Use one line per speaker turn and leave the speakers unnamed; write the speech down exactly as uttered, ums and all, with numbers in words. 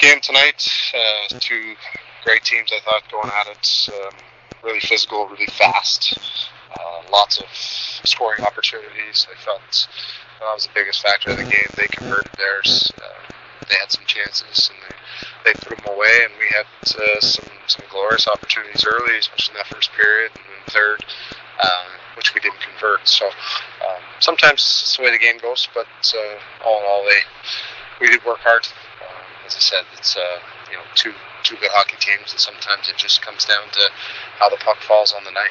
game tonight. Uh, two great teams, I thought, going at it. Um, really physical, really fast. Uh, lots of scoring opportunities. I felt that was the biggest factor of the game. They converted theirs. Uh, they had some chances, and they, they put them away. And we had uh, some some glorious opportunities early, especially in that first period and then third, um, which we didn't convert. So um, sometimes it's the way the game goes. But uh, all in all, they we did work hard. Um, as I said, it's uh, you know two two good hockey teams, and sometimes it just comes down to how the puck falls on the night.